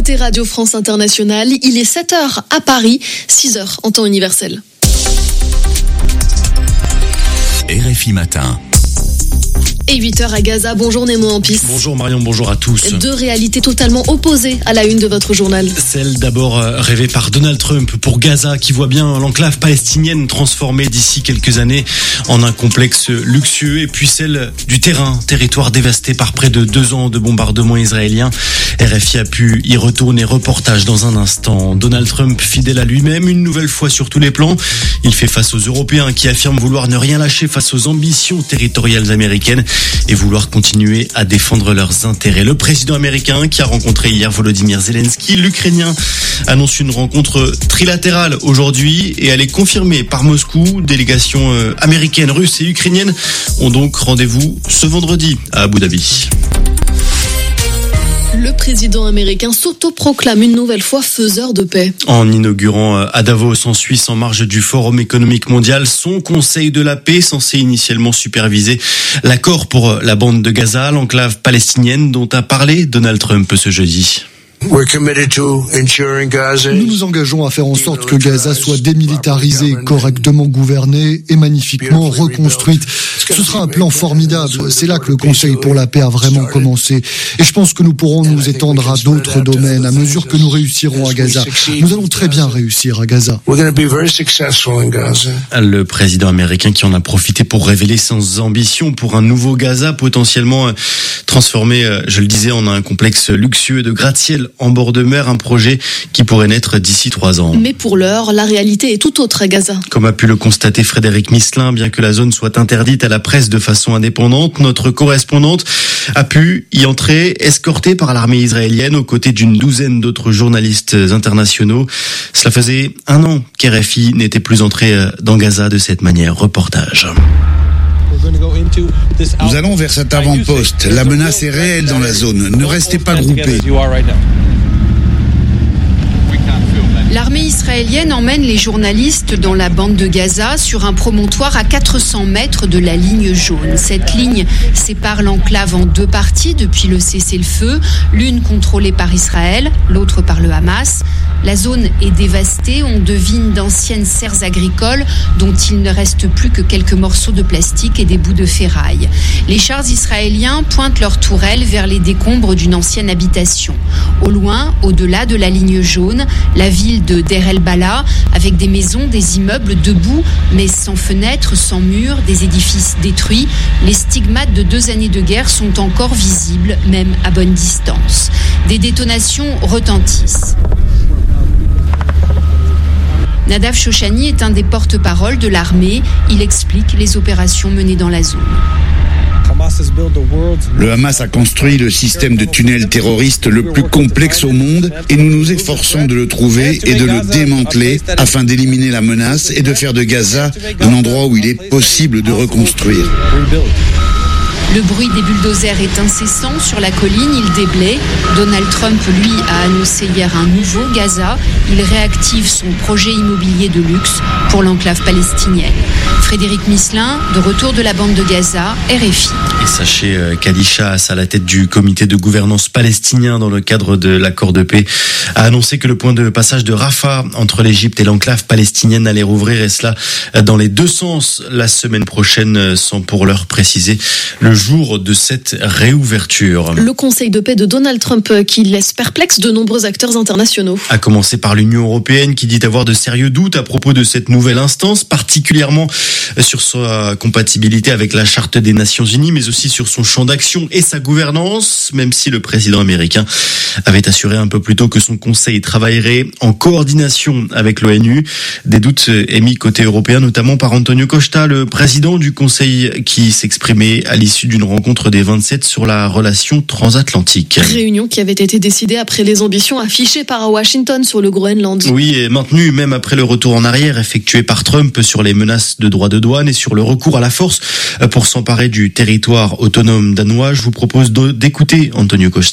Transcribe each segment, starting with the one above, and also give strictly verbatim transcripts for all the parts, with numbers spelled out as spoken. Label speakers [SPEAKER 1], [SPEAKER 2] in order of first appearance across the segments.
[SPEAKER 1] écoutez Radio France Internationale, il est sept heures à Paris, six heures en temps universel.
[SPEAKER 2] R F I Matin.
[SPEAKER 1] Et huit heures à Gaza. Bonjour Nemo Ampis.
[SPEAKER 3] Bonjour Marion, bonjour à tous.
[SPEAKER 1] Deux réalités totalement opposées à la une de votre journal.
[SPEAKER 3] Celle d'abord rêvée par Donald Trump pour Gaza, qui voit bien l'enclave palestinienne transformée d'ici quelques années en un complexe luxueux. Et puis celle du terrain, territoire dévasté par près de deux ans de bombardements israéliens. R F I a pu y retourner. Reportage dans un instant. Donald Trump, fidèle à lui-même, une nouvelle fois sur tous les plans. Il fait face aux Européens qui affirment vouloir ne rien lâcher face aux ambitions territoriales américaines et vouloir continuer à défendre leurs intérêts. Le président américain qui a rencontré hier Volodymyr Zelensky, l'Ukrainien, annonce une rencontre trilatérale aujourd'hui et elle est confirmée par Moscou. Délégations américaines, russes et ukrainiennes ont donc rendez-vous ce vendredi à Abu Dhabi.
[SPEAKER 1] Le président américain s'autoproclame une nouvelle fois faiseur de paix.
[SPEAKER 3] En inaugurant à Davos, en Suisse, en marge du Forum économique mondial, son Conseil de la paix, censé initialement superviser l'accord pour la bande de Gaza, l'enclave palestinienne dont a parlé Donald Trump ce jeudi.
[SPEAKER 4] Nous nous engageons à faire en sorte que Gaza soit démilitarisée, correctement gouvernée et magnifiquement reconstruite. Ce sera un plan formidable. C'est là que le Conseil pour la paix a vraiment commencé. Et je pense que nous pourrons nous étendre à d'autres domaines à mesure que nous réussirons à Gaza. Nous allons très bien réussir à Gaza.
[SPEAKER 3] Le président américain qui en a profité pour révéler ses ambitions pour un nouveau Gaza potentiellement transformé, je le disais, en un complexe luxueux de gratte-ciel en bord de mer, un projet qui pourrait naître d'ici trois ans.
[SPEAKER 1] Mais pour l'heure, la réalité est tout autre à Gaza.
[SPEAKER 3] Comme a pu le constater Frédéric Misselin, bien que la zone soit interdite à la presse de façon indépendante, notre correspondante a pu y entrer, escortée par l'armée israélienne aux côtés d'une douzaine d'autres journalistes internationaux. Cela faisait un an qu'R F I n'était plus entré dans Gaza de cette manière. Reportage.
[SPEAKER 5] Nous allons vers cet avant-poste. La menace est réelle dans la zone. Ne restez pas groupés.
[SPEAKER 6] L'armée israélienne emmène les journalistes dans la bande de Gaza sur un promontoire à quatre cents mètres de la ligne jaune. Cette ligne sépare l'enclave en deux parties depuis le cessez-le-feu, l'une contrôlée par Israël, l'autre par le Hamas. La zone est dévastée, on devine d'anciennes serres agricoles dont il ne reste plus que quelques morceaux de plastique et des bouts de ferraille. Les chars israéliens pointent leurs tourelles vers les décombres d'une ancienne habitation. Au loin, au-delà de la ligne jaune, la ville de Deir el-Bala, avec des maisons, des immeubles debout, mais sans fenêtres, sans murs, des édifices détruits. Les stigmates de deux années de guerre sont encore visibles, même à bonne distance. Des détonations retentissent. Nadav Shoshani est un des porte-parole de l'armée. Il explique les opérations menées dans la zone.
[SPEAKER 5] Le Hamas a construit le système de tunnels terroristes le plus complexe au monde et nous nous efforçons de le trouver et de le démanteler afin d'éliminer la menace et de faire de Gaza un endroit où il est possible de reconstruire.
[SPEAKER 6] Le bruit des bulldozers est incessant sur la colline, il déblaye. Donald Trump, lui, a annoncé hier un nouveau Gaza. Il réactive son projet immobilier de luxe pour l'enclave palestinienne. Frédéric Misselin, de retour de la bande de Gaza, R F I.
[SPEAKER 3] Et sachez qu'Alisha, à la tête du comité de gouvernance palestinien dans le cadre de l'accord de paix, a annoncé que le point de passage de Rafah entre l'Égypte et l'enclave palestinienne allait rouvrir, et cela dans les deux sens la semaine prochaine, sans pour l'heure préciser le jour de cette réouverture.
[SPEAKER 1] Le Conseil de paix de Donald Trump qui laisse perplexe de nombreux acteurs internationaux.
[SPEAKER 3] À commencer par l'Union européenne qui dit avoir de sérieux doutes à propos de cette nouvelle instance, particulièrement sur sa compatibilité avec la Charte des Nations Unies, mais aussi sur son champ d'action et sa gouvernance, même si le président américain avait assuré un peu plus tôt que son conseil travaillerait en coordination avec l'ONU. Des doutes émis côté européen, notamment par Antonio Costa, le président du conseil, qui s'exprimait à l'issue d'une rencontre des vingt-sept sur la relation transatlantique.
[SPEAKER 1] Réunion qui avait été décidée après les ambitions affichées par Washington sur le Groenland.
[SPEAKER 3] Oui, et maintenue même après le retour en arrière effectué par Trump sur les menaces de droits de douane et sur le recours à la force pour s'emparer du territoire autonome danois. Je vous propose d'écouter Antonio Costa.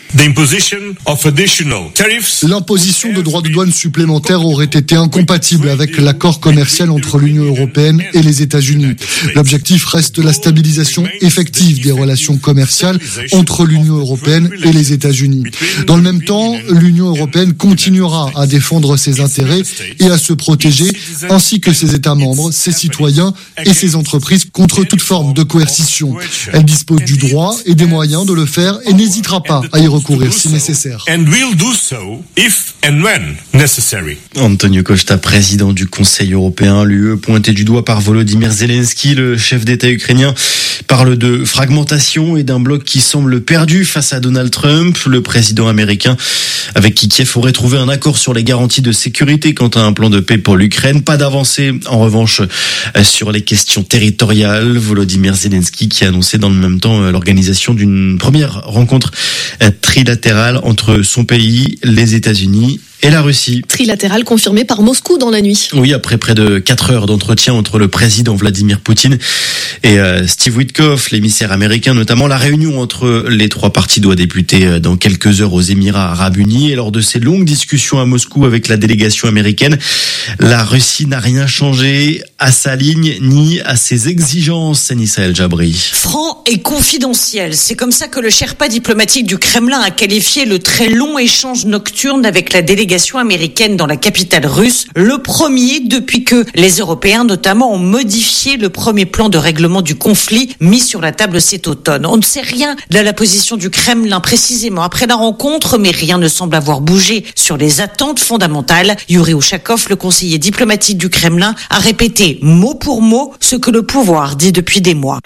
[SPEAKER 4] L'imposition de droits de douane supplémentaires aurait été incompatible avec l'accord commercial entre l'Union européenne et les États-Unis. L'objectif reste la stabilisation effective des relations commerciales entre l'Union européenne et les États-Unis. Dans le même temps, l'Union européenne continuera à défendre ses intérêts et à se protéger, ainsi que ses États membres, ses citoyens et ses entreprises contre toute forme de coercition. Elle dispose du droit et des moyens de le faire et n'hésitera pas à y recourir si nécessaire.
[SPEAKER 3] Antonio Costa, président du Conseil européen, l'U E pointé du doigt par Volodymyr Zelensky, le chef d'État ukrainien, parle de fragmentation et d'un bloc qui semble perdu face à Donald Trump, le président américain, avec qui Kiev aurait trouvé un accord sur les garanties de sécurité quant à un plan de paix pour l'Ukraine. Pas d'avancée, en revanche, sur les questions territoriales. Volodymyr Zelensky qui a annoncé dans le même temps l'organisation d'une première rencontre trilatérale entre son pays, les États-Unis et la Russie.
[SPEAKER 1] Trilatérale confirmée par Moscou dans la nuit.
[SPEAKER 3] Oui, après près de quatre heures d'entretien entre le président Vladimir Poutine et euh, Steve Witkoff, l'émissaire américain notamment, la réunion entre les trois parties doit débuter dans quelques heures aux Émirats Arabes Unis. Et lors de ces longues discussions à Moscou avec la délégation américaine, la Russie n'a rien changé à sa ligne ni à ses exigences. Anissa El Jabri.
[SPEAKER 7] Franc et confidentiel, c'est comme ça que le Sherpa diplomatique du Kremlin a qualifié le très long échange nocturne avec la délégation américaine dans la capitale russe, le premier depuis que les Européens notamment ont modifié le premier plan de règlement du conflit mis sur la table cet automne. On ne sait rien de la position du Kremlin précisément après la rencontre, mais rien ne semble avoir bougé sur les attentes fondamentales. Yuri Ushakov, le conseiller diplomatique du Kremlin, a répété mot pour mot ce que le pouvoir dit depuis des mois.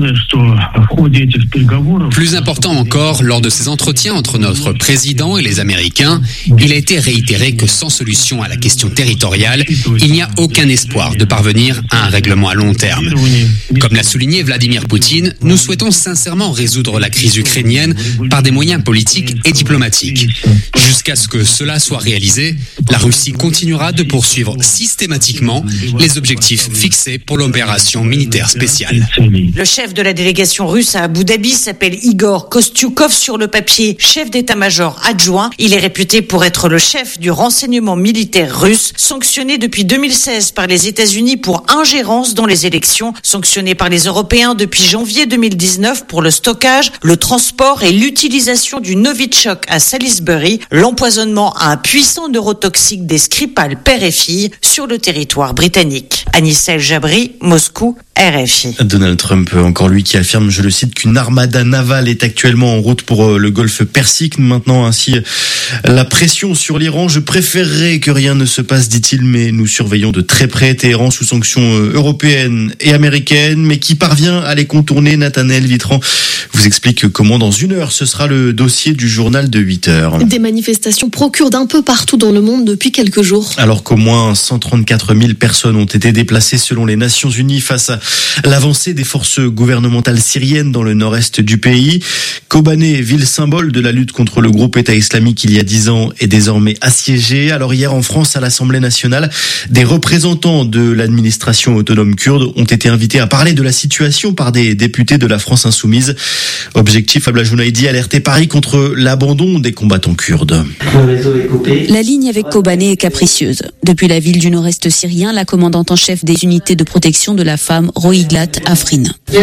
[SPEAKER 8] Plus important encore, lors de ces entretiens entre notre président et les Américains, il a été réitéré que sans solution à la question territoriale, il n'y a aucun espoir de parvenir à un règlement à long terme. Comme l'a souligné Vladimir Poutine, nous souhaitons sincèrement résoudre la crise ukrainienne par des moyens politiques et diplomatiques. Jusqu'à ce que cela soit réalisé, la Russie continuera de poursuivre systématiquement les objectifs fixés pour l'opération militaire spéciale.
[SPEAKER 7] Le chef de la délégation russe à Abu Dhabi s'appelle Igor Kostyukov, sur le papier chef d'état-major adjoint. Il est réputé pour être le chef du renseignement militaire russe, sanctionné depuis deux mille seize par les États-Unis pour ingérence dans les élections, sanctionné par les Européens depuis janvier deux mille dix-neuf pour le stockage, le transport et l'utilisation du Novichok à Salisbury, l'empoisonnement à un puissant neurotoxique des Skripal père et fille sur le territoire britannique. Anissa El Jabri, Moscou, R F I.
[SPEAKER 3] Donald Trump, encore lui, qui affirme, je le cite, qu'une armada navale est actuellement en route pour le golfe Persique, maintenant ainsi la pression sur l'Iran. Je préférerais que rien ne se passe, dit-il, mais nous surveillons de très près Téhéran sous sanctions européennes et américaines, mais qui parvient à les contourner. Nathanaël Vitran vous explique comment dans une heure ce sera le dossier du journal de huit heures.
[SPEAKER 1] Des manifestations procurent d'un peu partout dans le monde depuis quelques jours.
[SPEAKER 3] Alors qu'au moins cent trente-quatre mille personnes ont été déplacées selon les Nations Unies face à l'avancée des forces gouvernementales syriennes dans le nord-est du pays. Kobané, ville symbole de la lutte contre le groupe État islamique il y a dix ans, est désormais assiégée. Alors hier en France, à l'Assemblée nationale, des représentants de l'administration autonome kurde ont été invités à parler de la situation par des députés de la France insoumise. Objectif, Abla Jounaidi, alerter Paris contre l'abandon des combattants kurdes.
[SPEAKER 9] La ligne avec Kobané est capricieuse. Depuis la ville du nord-est syrien, la commandante en chef des unités de protection de la femme, Rohiglat Afrin.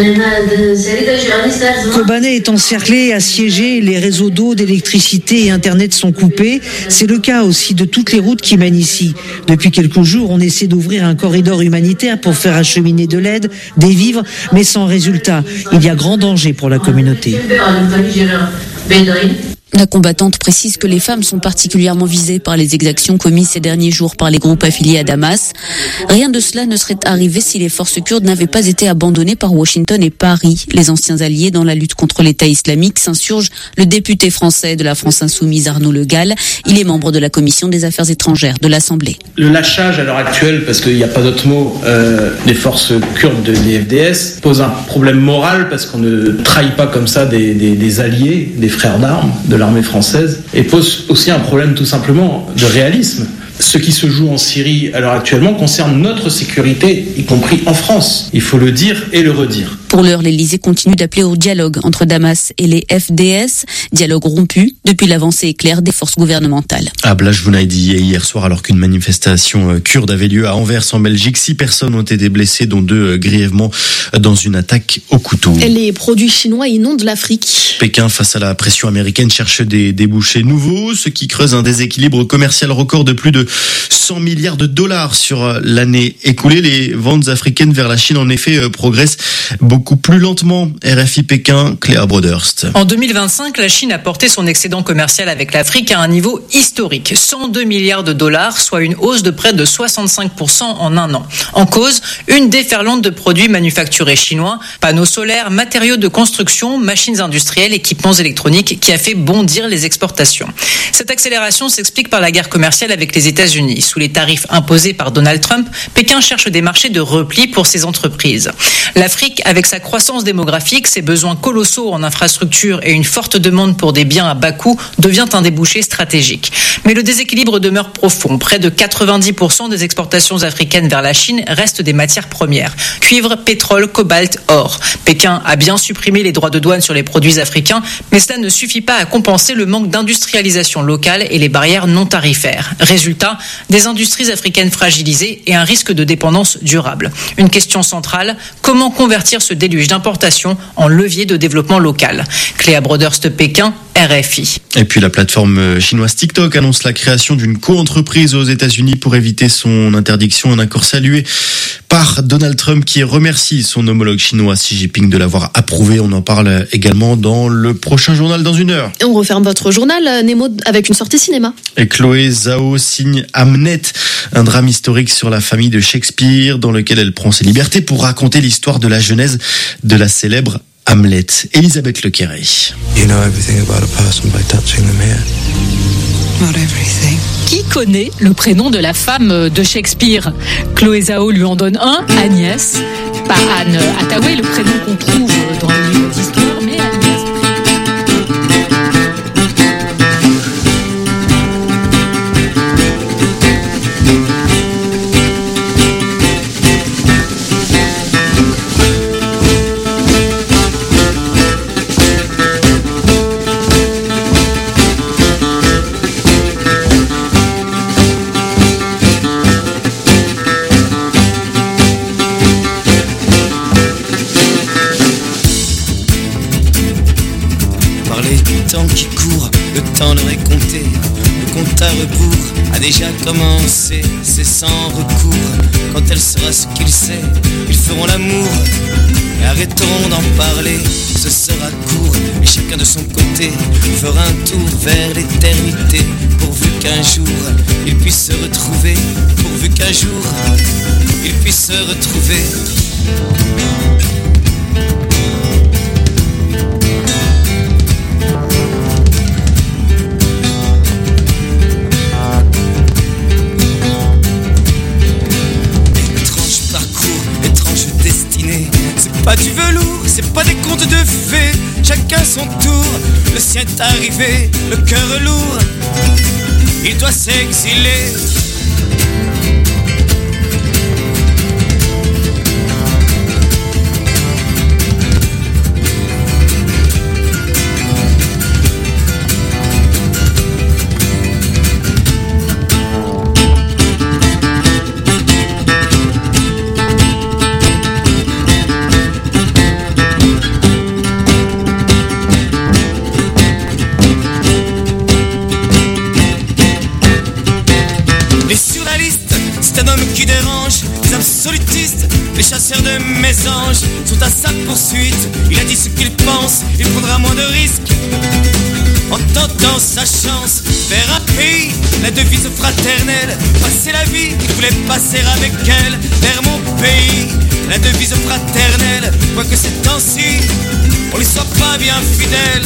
[SPEAKER 10] Kobané est encerclé, assiégé, les réseaux d'eau, d'électricité et internet sont coupés. C'est le cas aussi de toutes les routes qui mènent ici. Depuis quelques jours, on essaie d'ouvrir un corridor humanitaire pour faire acheminer de l'aide, des vivres, mais sans résultat. Il y a grand danger pour la communauté.
[SPEAKER 9] La combattante précise que les femmes sont particulièrement visées par les exactions commises ces derniers jours par les groupes affiliés à Damas. Rien de cela ne serait arrivé si les forces kurdes n'avaient pas été abandonnées par Washington et Paris. Les anciens alliés dans la lutte contre l'État islamique s'insurgent. Le député français de la France insoumise Arnaud Le Gall, il est membre de la commission des affaires étrangères de l'Assemblée.
[SPEAKER 11] Le lâchage à l'heure actuelle, parce qu'il n'y a pas d'autre mot, euh, des forces kurdes de l'I F D S pose un problème moral parce qu'on ne trahit pas comme ça des, des, des alliés, des frères d'armes de l'armée française, et pose aussi un problème tout simplement de réalisme, Ce qui se joue en Syrie à l'heure actuellement concerne notre sécurité, y compris en France. Il faut le dire et le redire.
[SPEAKER 9] Pour l'heure, l'Élysée continue d'appeler au dialogue entre Damas et les F D S. Dialogue rompu depuis l'avancée éclair des forces gouvernementales.
[SPEAKER 3] À Blaj-Vounaidi, hier soir, alors qu'une manifestation kurde avait lieu à Anvers en Belgique, six personnes ont été blessées, dont deux grièvement dans une attaque au couteau.
[SPEAKER 1] Les produits chinois inondent l'Afrique.
[SPEAKER 3] Pékin, face à la pression américaine, cherche des débouchés nouveaux, ce qui creuse un déséquilibre commercial record de plus de cent milliards de dollars sur l'année écoulée. Les ventes africaines vers la Chine, en effet, progressent beaucoup plus lentement. R F I Pékin, Cléa Broderst.
[SPEAKER 12] En deux mille vingt-cinq, la Chine a porté son excédent commercial avec l'Afrique à un niveau historique, cent deux milliards de dollars, soit une hausse de près de soixante-cinq pour cent en un an. En cause, une déferlante de produits manufacturés chinois, panneaux solaires, matériaux de construction, machines industrielles, équipements électroniques, qui a fait bondir les exportations. Cette accélération s'explique par la guerre commerciale avec les États-Unis. Sous les tarifs imposés par Donald Trump, Pékin cherche des marchés de repli pour ses entreprises. L'Afrique, avec sa croissance démographique, ses besoins colossaux en infrastructures et une forte demande pour des biens à bas coût, devient un débouché stratégique. Mais le déséquilibre demeure profond. Près de quatre-vingt-dix pour cent des exportations africaines vers la Chine restent des matières premières. Cuivre, pétrole, cobalt, or. Pékin a bien supprimé les droits de douane sur les produits africains, mais cela ne suffit pas à compenser le manque d'industrialisation locale et les barrières non tarifaires. Résultat, des industries africaines fragilisées et un risque de dépendance durable. Une question centrale, comment convertir ce déluge d'importation en levier de développement local? Cléa Broderst, Pékin, R F I.
[SPEAKER 3] Et puis la plateforme chinoise TikTok annonce la création d'une co-entreprise aux États-Unis pour éviter son interdiction. Un accord salué par Donald Trump qui remercie son homologue chinois Xi Jinping de l'avoir approuvé. On en parle également dans le prochain journal dans une heure.
[SPEAKER 1] Et on referme votre journal, Nemo, avec une sortie cinéma.
[SPEAKER 3] Et Chloé Zhao signe Hamnet, un drame historique sur la famille de Shakespeare dans lequel elle prend ses libertés pour raconter l'histoire de la genèse de la célèbre Hamlet. Elisabeth Lequerré.
[SPEAKER 13] You know everything about a person by touching them here.
[SPEAKER 14] Not everything. Qui connaît le prénom de la femme de Shakespeare? Chloé Zhao lui en donne un, Agnès. Pas Anne Hathaway, le prénom qu'on trouve dans les livres d'histoire, mais Agnès.
[SPEAKER 15] Qui court, le temps leur est compté, le compte à rebours a déjà commencé, c'est sans recours. Quand elle saura ce qu'il sait, ils feront l'amour et arrêteront d'en parler. Ce sera court et chacun de son côté fera un tour vers l'éternité, pourvu qu'un jour ils puissent se retrouver, pourvu qu'un jour ils puissent se retrouver. Pas du velours, c'est pas des contes de fées. Chacun son tour, le sien est arrivé, le cœur lourd, il doit s'exiler. Les chasseurs de mésanges sont à sa poursuite. Il a dit ce qu'il pense, il prendra moins de risques en tentant sa chance. Vers un pays, la devise fraternelle, passer la vie qu'il voulait passer avec elle. Vers mon pays, la devise fraternelle, quoique ces temps-ci on lui soit pas bien fidèle.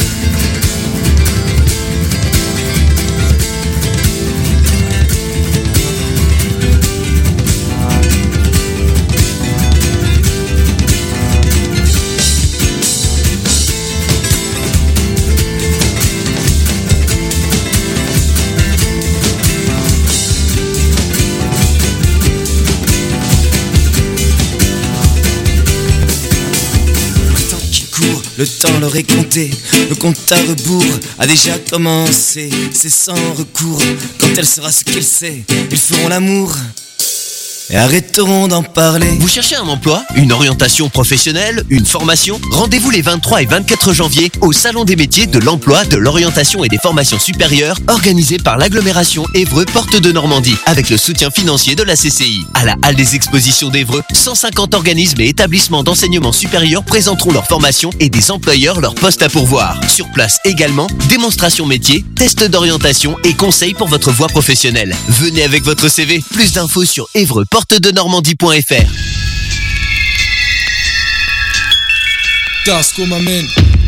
[SPEAKER 15] le temps leur est compté. Le compte à rebours a déjà commencé. C'est sans recours, quand elle saura ce qu'elle sait, ils feront l'amour et arrêteront d'en parler.
[SPEAKER 16] Vous cherchez un emploi, une orientation professionnelle, une formation? Rendez-vous les vingt-trois et vingt-quatre janvier au Salon des métiers de l'emploi, de l'orientation et des formations supérieures organisé par l'agglomération Évreux Porte de Normandie avec le soutien financier de la C C I. À la Halle des Expositions d'Évreux, cent cinquante organismes et établissements d'enseignement supérieur présenteront leurs formations et des employeurs leurs postes à pourvoir. Sur place également, démonstration métier, tests d'orientation et conseils pour votre voie professionnelle. Venez avec votre C V. Plus d'infos sur Évreux porte de normandie point f r.
[SPEAKER 17] Tasco m'amène.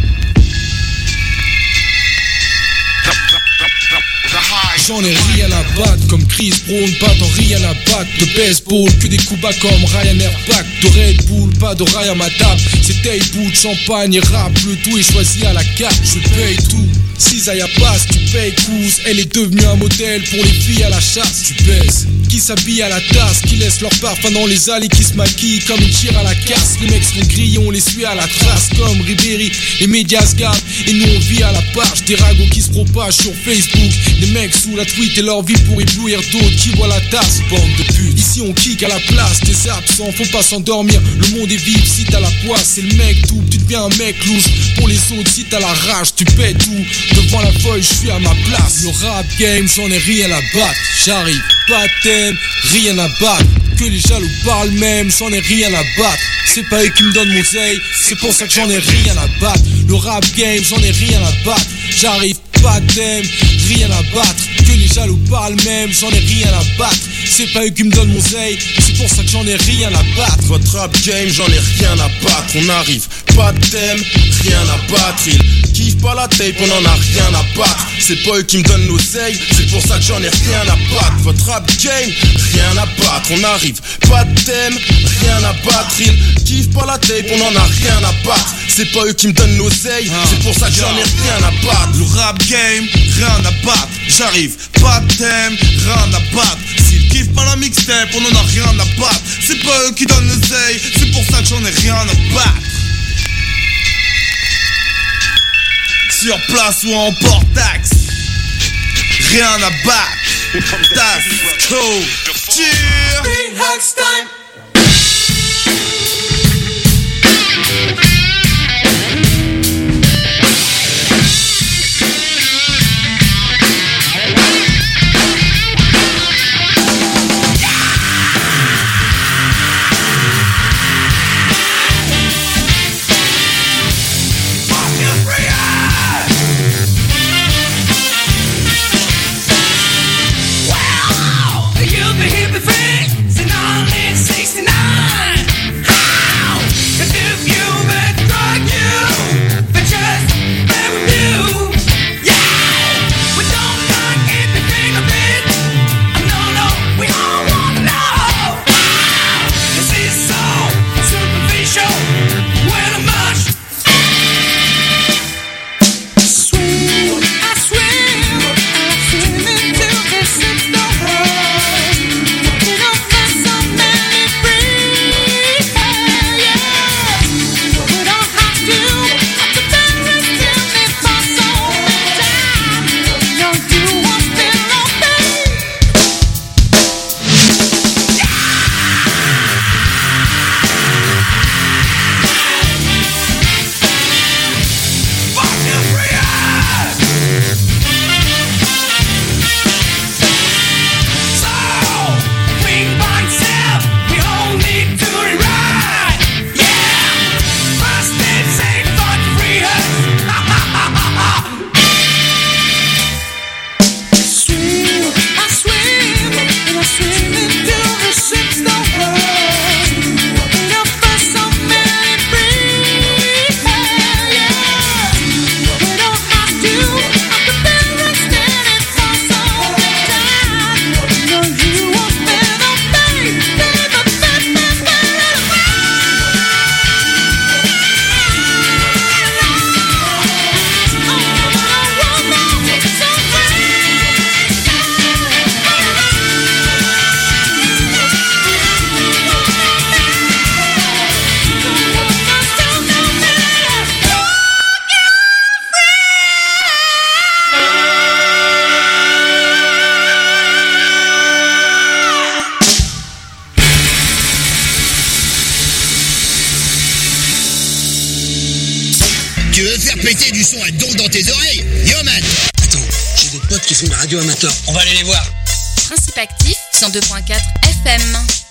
[SPEAKER 17] J'en ai rien à battre, comme Chris Brown, pas dans rien à battre. De baseball, que des coups bas comme Ryanair Pack. De Red Bull, pas de rail à ma table. C'est taille bout de champagne et rap, le tout est choisi à la carte. Je paye tout, Cisaille passe, tu payes cousse. Elle est devenue un modèle pour les filles à la chasse. Tu pèses, qui s'habille à la tasse, qui laisse leur parfum dans les allées, qui se maquillent comme une tire à la casse. Les mecs sont grillés, on les suit à la trace comme Ribéry. Les médias se gardent et nous on vit à la page. Des ragots qui se propagent sur Facebook. Des mecs sous la tweet et leur vie pour éblouir d'autres qui voient la tasse. Bande de putes, ici on kick à la place des absents, faut pas s'endormir. Le monde est vif si t'as la poisse. C'est le mec tout, tu deviens un mec louche. Pour les autres si t'as la rage, tu pètes tout. Devant la feuille, je suis à ma place. Le rap game, j'en ai rien à battre. J'arrive, pas de thème, rien à battre. Que les jaloux parlent même, j'en ai rien à battre. C'est pas eux qui me donnent mon seille, c'est pour ça que j'en ai rien à battre. Le rap game, j'en ai rien à battre. J'arrive, pas de thème, rien à battre. Que les jaloux parlent même, j'en ai rien à battre. C'est pas eux qui me donnent mon seille, c'est pour ça que j'en ai rien à battre.
[SPEAKER 18] Votre rap game, j'en ai rien à battre. On arrive, pas de thème, rien à battre. Ils kiffent pas la tape, on en a rien à battre. C'est pas eux qui me donnent l'oseille, c'est pour ça que j'en ai rien à battre. Votre rap game, rien à battre. On arrive, pas de thème, rien à battre. Ils kiffent pas la tape, on en a rien à battre. C'est pas eux qui me donnent l'oseille, c'est pour ça que j'en ai rien à battre.
[SPEAKER 17] Le rap game, rien à battre. J'arrive, pas de thème, rien à battre. S'ils kiffent pas la mixtape, on en a rien à battre. C'est pas eux qui donnent l'oseille, c'est pour ça que j'en ai rien à battre. Sur place ou en portax, rien à battre. That's cool. Cheer.
[SPEAKER 15] You'll be here, friends, and all this.
[SPEAKER 19] Tu veux faire péter du son à donf dans tes oreilles? Yo man!
[SPEAKER 20] Attends, j'ai des potes qui font de la radio amateur. On va aller les voir.
[SPEAKER 21] Principe actif, cent deux virgule quatre F M.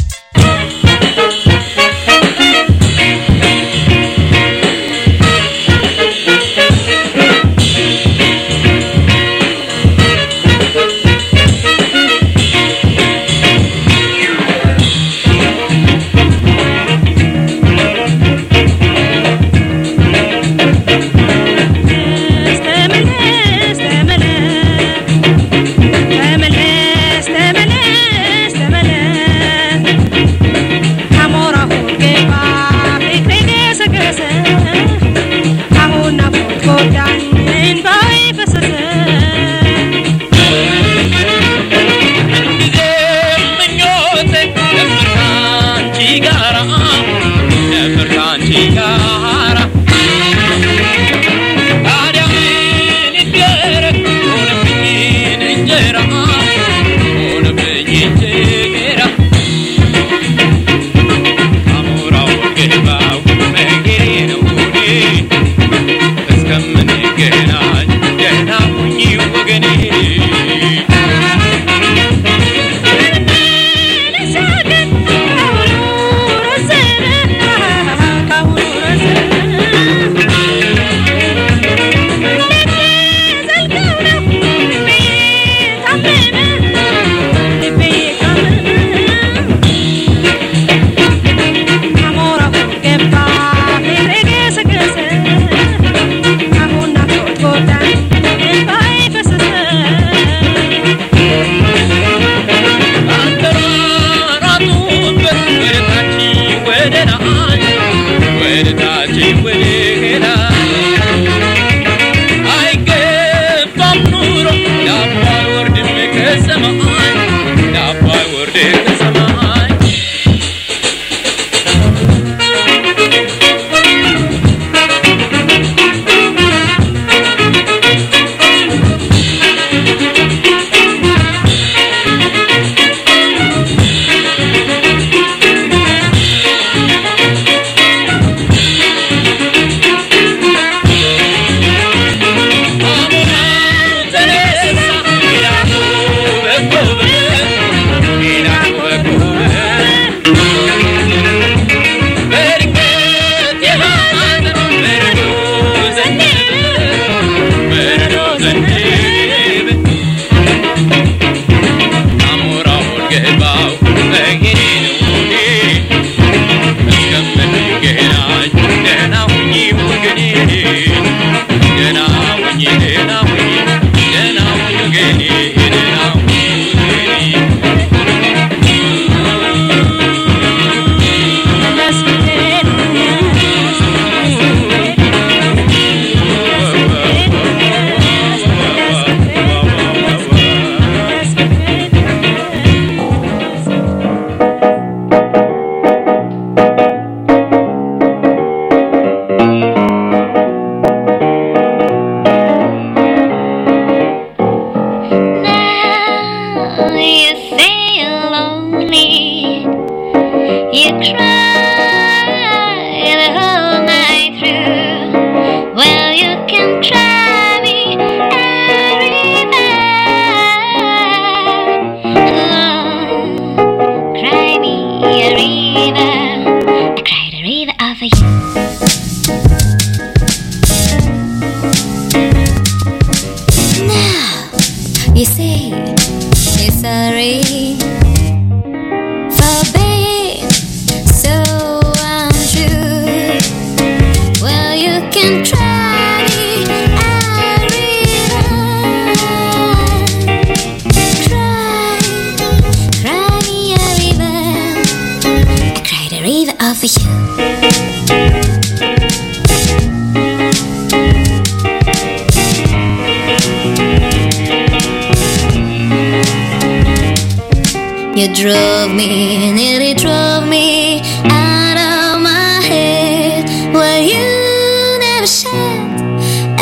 [SPEAKER 22] You drove me, nearly drove me out of my head. Well, you never shed a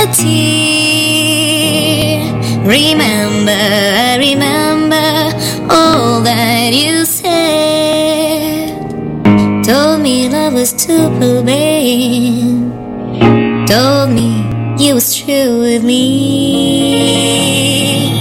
[SPEAKER 22] tear. Remember, I remember all that you said. Told me love was too plain. told me you was true with me.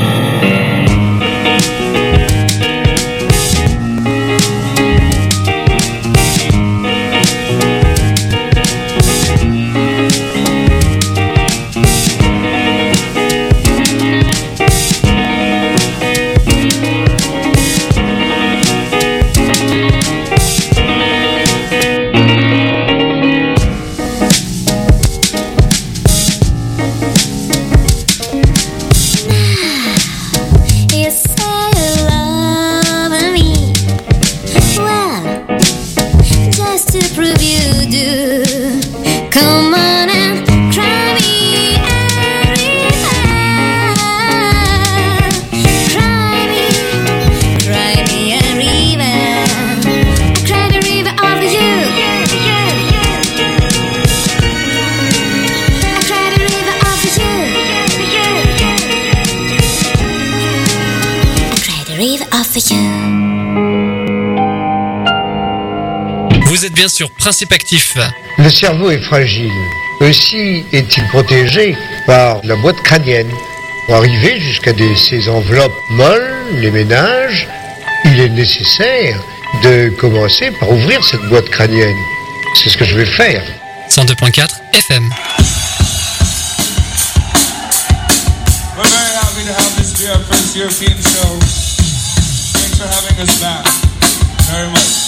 [SPEAKER 2] Vous êtes bien sur Principe Actif.
[SPEAKER 5] Le cerveau est fragile. Aussi est-il protégé par la boîte crânienne. Pour arriver jusqu'à des, ces enveloppes molles, les ménages, il est nécessaire de commencer par ouvrir cette boîte crânienne. C'est ce que je vais faire.
[SPEAKER 2] cent deux point quatre F M.
[SPEAKER 23] We're very happy to have this be our first European show. Thanks for having us back. Very much.